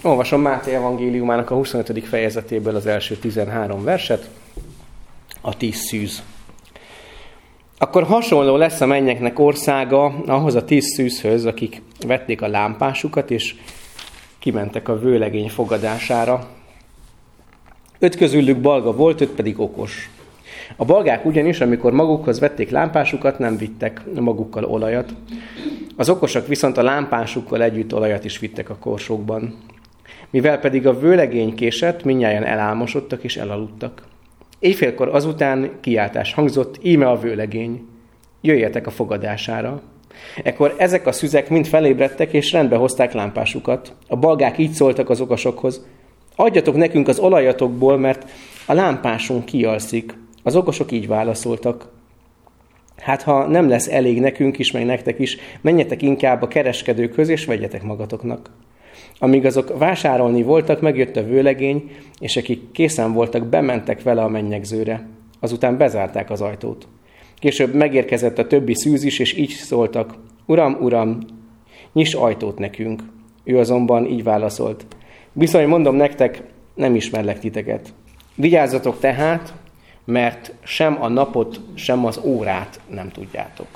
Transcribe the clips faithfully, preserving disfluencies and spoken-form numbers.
Olvasom Máté evangéliumának a huszonötödik fejezetéből az első tizenhárom verset, a tíz szűz. Akkor hasonló lesz a mennyeknek országa ahhoz a tíz szűzhöz, akik vették a lámpásukat, és kimentek a vőlegény fogadására. Öt közülük balga volt, öt pedig okos. A balgák ugyanis, amikor magukhoz vették lámpásukat, nem vittek magukkal olajat. Az okosak viszont a lámpásukkal együtt olajat is vittek a korsókban. Mivel pedig a vőlegény késett, mindnyájan elálmosodtak és elaludtak. Éjfélkor azután kiáltás hangzott, íme a vőlegény, jöjjetek a fogadására. Ekkor ezek a szüzek mind felébredtek, és rendbe hozták lámpásukat. A balgák így szóltak az okosokhoz, adjatok nekünk az olajatokból, mert a lámpásunk kialszik. Az okosok így válaszoltak, hát ha nem lesz elég nekünk is, meg nektek is, menjetek inkább a kereskedőkhöz, és vegyetek magatoknak. Amíg azok vásárolni voltak, megjött a vőlegény, és akik készen voltak, bementek vele a mennyegzőre. Azután bezárták az ajtót. Később megérkezett a többi szűz is, és így szóltak, Uram, Uram, nyiss ajtót nekünk. Ő azonban így válaszolt, bizony mondom nektek, nem ismerlek titeket. Vigyázzatok tehát, mert sem a napot, sem az órát nem tudjátok.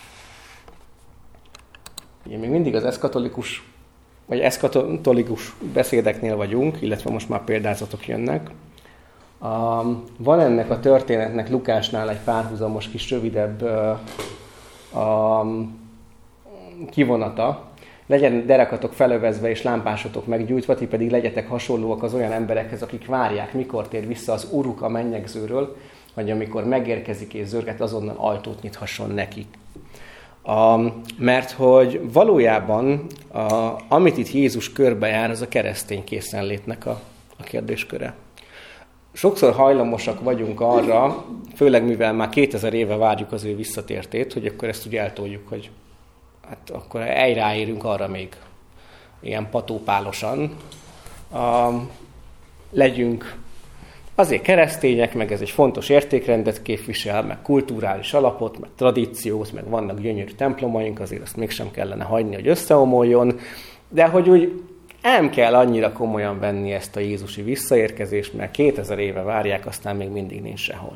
Ugye még mindig az eszkatolikus, vagy eszkatolikus beszédeknél vagyunk, illetve most már példázatok jönnek. Um, van ennek a történetnek Lukásnál egy párhuzamos kis rövidebb uh, um, kivonata. Legyen derekatok felövezve és lámpásotok meggyújtva, ti pedig legyetek hasonlóak az olyan emberekhez, akik várják, mikor tér vissza az uruk a mennyegzőről, vagy amikor megérkezik és zörget, azonnal ajtót nyithasson nekik. A, mert hogy valójában, a, amit itt Jézus körbejár, az a keresztény készenlétnek a, a kérdésköre. Sokszor hajlamosak vagyunk arra, főleg mivel már kétezer éve várjuk az ő visszatértét, hogy akkor ezt úgy eltoljuk, hogy hát akkor elráérünk arra még ilyen patópálosan. A, legyünk azért keresztények, meg ez egy fontos értékrendet képvisel, meg kulturális alapot, meg tradíciót, meg vannak gyönyörű templomaink, azért azt mégsem kellene hagyni, hogy összeomoljon, de hogy úgy nem kell annyira komolyan venni ezt a jézusi visszaérkezést, mert kétezer éve várják, aztán még mindig nincs sehol.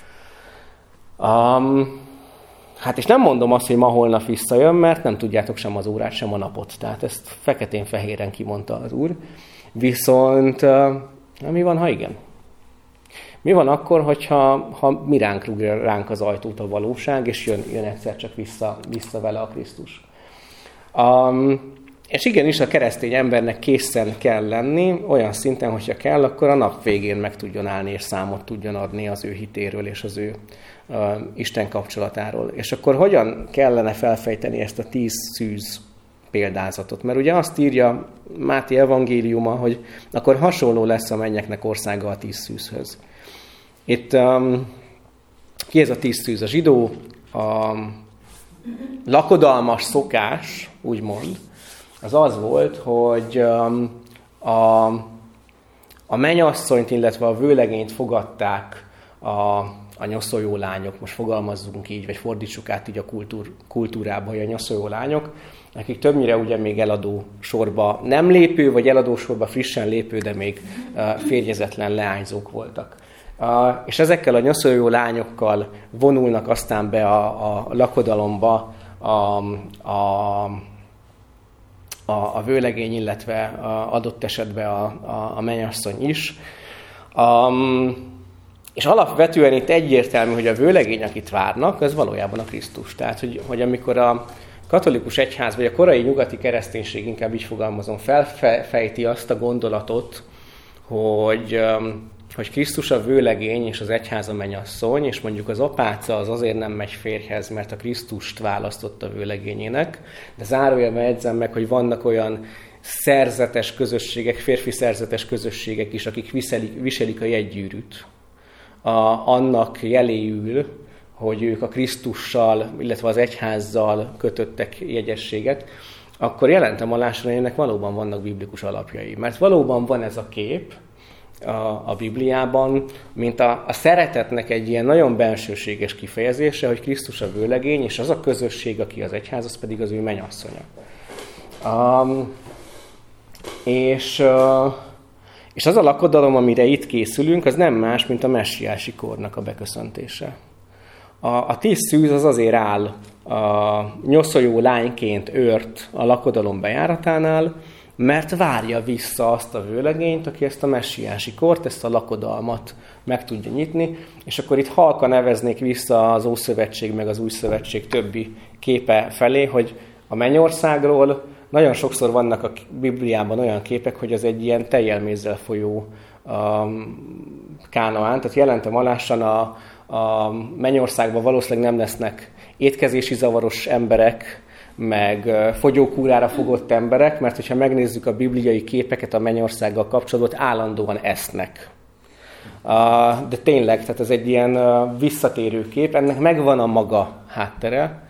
Um, hát és nem mondom azt, hogy ma holnap visszajön, mert nem tudjátok sem az órát, sem a napot. Tehát ezt feketén-fehéren kimondta az Úr. Viszont uh, mi van, ha igen? Mi van akkor, hogyha ha mi ránk rúgja ránk az ajtót a valóság, és jön, jön egyszer csak vissza, vissza vele a Krisztus? Um, és igenis a keresztény embernek készen kell lenni, olyan szinten, hogyha kell, akkor a nap végén meg tudjon állni, és számot tudjon adni az ő hitéről, és az ő uh, Isten kapcsolatáról. És akkor hogyan kellene felfejteni ezt a tíz szűz példázatot? Mert ugye azt írja Máté evangéliuma, hogy akkor hasonló lesz a mennyeknek országa a tíz szűzhöz. Itt um, ki ez a tíz szűz? A zsidó a lakodalmas szokás, úgymond, az az volt, hogy um, a, a mennyasszonyt, illetve a vőlegényt fogadták a, a nyoszoló lányok, most fogalmazzunk így, vagy fordítsuk át így a kultúr, kultúrába, hogy a nyoszoló lányok, akik többnyire ugye még eladó sorba nem lépő, vagy eladó sorba frissen lépő, de még uh, férjezetlen leányzók voltak. Uh, és ezekkel a nyoszoló lányokkal vonulnak aztán be a, a lakodalomba a, a, a, a vőlegény, illetve a, adott esetben a, a, a mennyasszony is. Um, és alapvetően itt egyértelmű, hogy a vőlegény, akit várnak, az valójában a Krisztus. Tehát, hogy, hogy amikor a katolikus egyház, vagy a korai nyugati kereszténység, inkább így fogalmazom, felfejti azt a gondolatot, hogy, hogy Krisztus a vőlegény, és az egyház a mennyasszony, és mondjuk az apáca az azért nem megy férjhez, mert a Krisztust választotta vőlegényének, de zárójelben jegyzem meg, hogy vannak olyan szerzetes közösségek, férfi szerzetes közösségek is, akik viselik, viselik a jegygyűrűt. A, annak jeléül, hogy ők a Krisztussal, illetve az egyházzal kötöttek jegyességet, akkor jelentem alásra, hogy ennek valóban vannak biblikus alapjai. Mert valóban van ez a kép a, a Bibliában, mint a, a szeretetnek egy ilyen nagyon bensőséges kifejezése, hogy Krisztus a vőlegény, és az a közösség, aki az egyház, az pedig az ő mennyasszonya. Um, És, és az a lakodalom, amire itt készülünk, az nem más, mint a messiási kornak a beköszöntése. A, a tíz szűz az azért áll a nyoszoló lányként őrt a lakodalom bejáratánál, mert várja vissza azt a vőlegényt, aki ezt a messiási kort, ezt a lakodalmat meg tudja nyitni, és akkor itt halkan neveznék vissza az Ószövetség meg az Új Szövetség többi képe felé, hogy a mennyországról nagyon sokszor vannak a Bibliában olyan képek, hogy az egy ilyen tejjel-mézzel folyó um, Kánaán, tehát jelentem alásan a, a mennyországban valószínűleg nem lesznek étkezési zavaros emberek, meg fogyókúrára fogott emberek, mert hogyha megnézzük a bibliai képeket a mennyországgal kapcsolatban, állandóan esznek. De tényleg, tehát ez egy ilyen visszatérő kép, ennek megvan a maga háttere.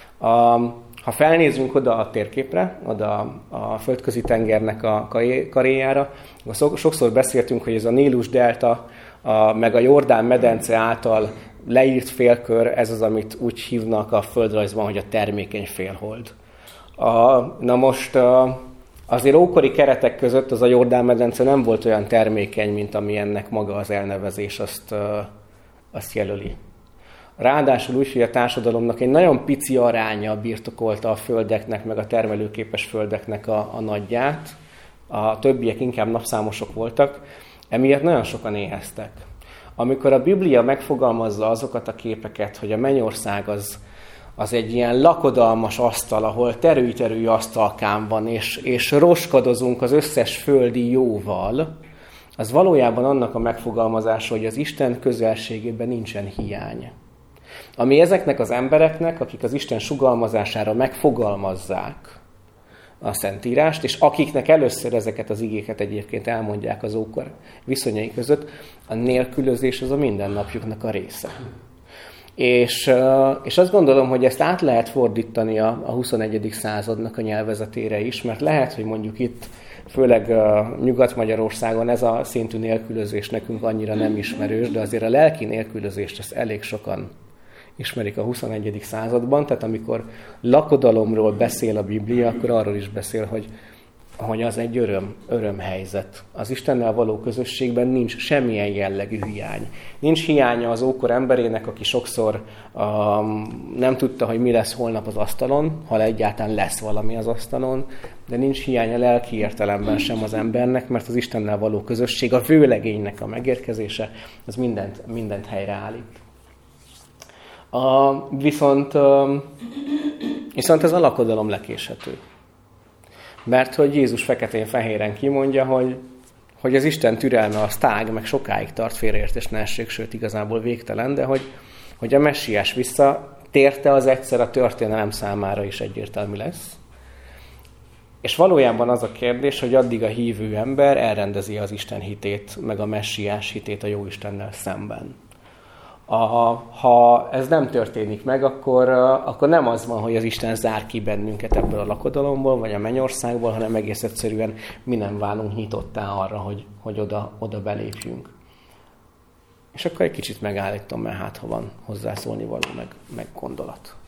Ha felnézünk oda a térképre, oda a földközi tengernek a karéjára, sokszor beszéltünk, hogy ez a Nílus delta, meg a Jordán medence által leírt félkör, ez az, amit úgy hívnak a földrajzban, hogy a termékeny félhold. A, na most a, azért ókori keretek között az a Jordán-medence nem volt olyan termékeny, mint ami ennek maga az elnevezés azt, azt jelöli. Ráadásul úgy, hogy a társadalomnak egy nagyon pici aránya birtokolta a földeknek, meg a termelőképes földeknek a, a nagyját, a többiek inkább napszámosok voltak, emiatt nagyon sokan éheztek. Amikor a Biblia megfogalmazza azokat a képeket, hogy a mennyország az, az egy ilyen lakodalmas asztal, ahol terülj-terülj asztalkán van, és, és roskadozunk az összes földi jóval, az valójában annak a megfogalmazása, hogy az Isten közelségében nincsen hiány. Ami ezeknek az embereknek, akik az Isten sugalmazására megfogalmazzák a Szentírást, és akiknek először ezeket az igéket egyébként elmondják az ókor viszonyai között, a nélkülözés az a mindennapjuknak a része. És, és azt gondolom, hogy ezt át lehet fordítani a, a huszonegyedik századnak a nyelvezetére is, mert lehet, hogy mondjuk itt, főleg Nyugat-Magyarországon ez a szintű nélkülözés nekünk annyira nem ismerős, de azért a lelki nélkülözést ezt elég sokan ismerik a huszonegyedik században, tehát amikor lakodalomról beszél a Biblia, akkor arról is beszél, hogy, hogy az egy öröm, örömhelyzet. Az Istennel való közösségben nincs semmilyen jellegű hiány. Nincs hiánya az ókor emberének, aki sokszor um, nem tudta, hogy mi lesz holnap az asztalon, ha egyáltalán lesz valami az asztalon, de nincs hiánya lelki értelemben sem az embernek, mert az Istennel való közösség, a vőlegénynek a megérkezése, az mindent, mindent helyreállít. A, viszont, viszont ez a lakodalom lekéshető. Mert hogy Jézus feketén-fehéren kimondja, hogy, hogy az Isten türelme az tág, meg sokáig tart, félreértés ne essék, sőt igazából végtelen, de hogy, hogy a messiás visszatérte, az egyszer a történelem számára is egyértelmű lesz. És valójában az a kérdés, hogy addig a hívő ember elrendezi az Isten hitét, meg a messiás hitét a Jóistennel szemben. A, ha ez nem történik meg, akkor, akkor nem az van, hogy az Isten zár ki bennünket ebből a lakodalomból, vagy a mennyországból, hanem egész egyszerűen mi nem válunk nyitottá arra, hogy, hogy oda, oda belépjünk. És akkor egy kicsit megállítom, mert hát ha van hozzászólni való, meg, meg gondolat.